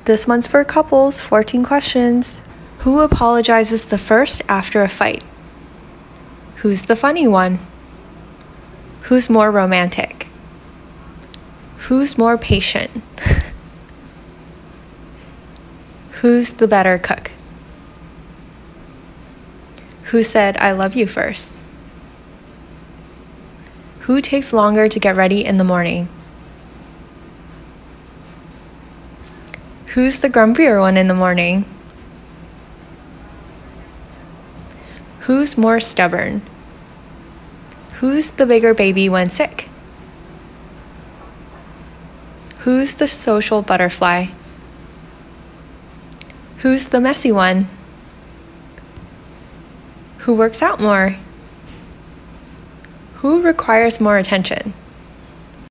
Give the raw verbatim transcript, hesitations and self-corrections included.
This one's for couples, fourteen questions. Who apologizes the first after a fight? Who's the funny one? Who's more romantic? Who's more patient? Who's the better cook? Who said, I love you first? Who takes longer to get ready in the morning? Who's the grumpier one in the morning? Who's more stubborn? Who's the bigger baby when sick? Who's the social butterfly? Who's the messy one? Who works out more? Who requires more attention?